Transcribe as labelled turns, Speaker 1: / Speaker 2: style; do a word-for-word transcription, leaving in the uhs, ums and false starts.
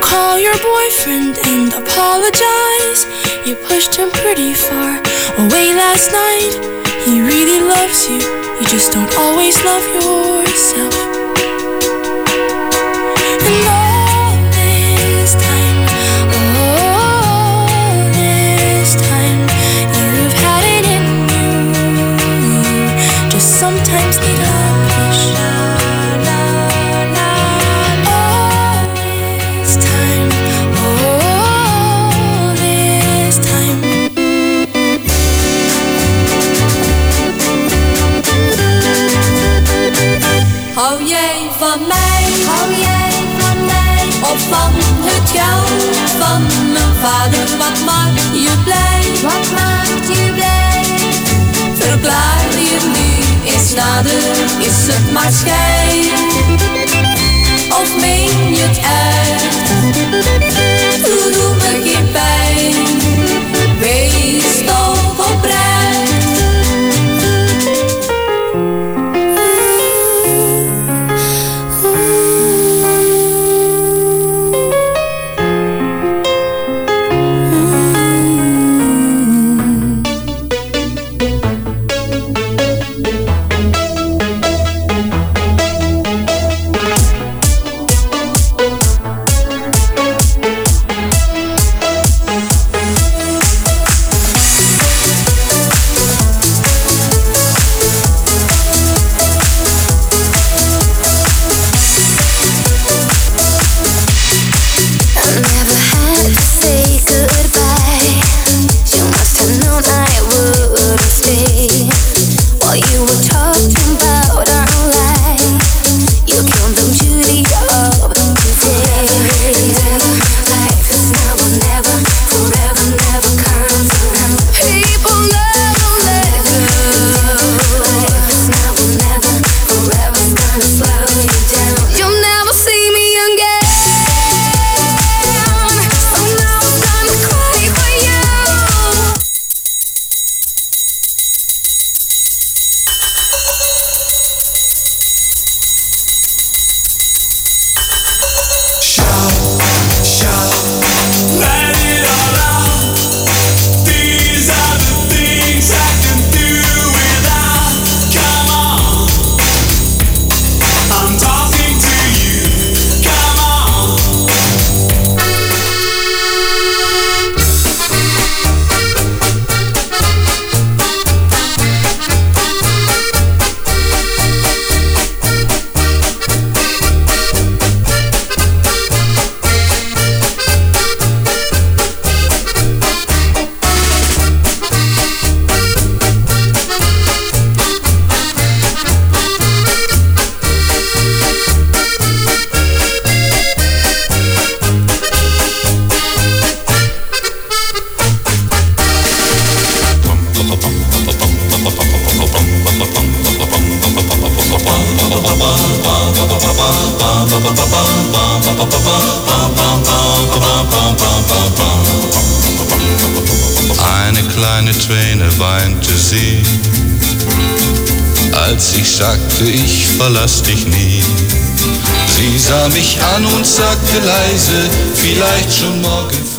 Speaker 1: call your boyfriend and apologize. You pushed him pretty far away last night. He really loves you, you just don't always love yourself. And all this time, all this time, you've had it in you. Just sometimes need a push.
Speaker 2: Hou jij van mij, hou jij van mij, of van het geld van mijn vader? Wat maakt je blij, wat maakt je blij? Verklaar je nu eens nader, is het maar schijn? Of meen je het echt? Doe, doe me geen pijn, wees toch oprecht.
Speaker 3: Eine kleine Träne weinte sie, als ich sagte, ich verlass dich nie. Sie sah mich an und sagte leise, vielleicht schon morgen früh.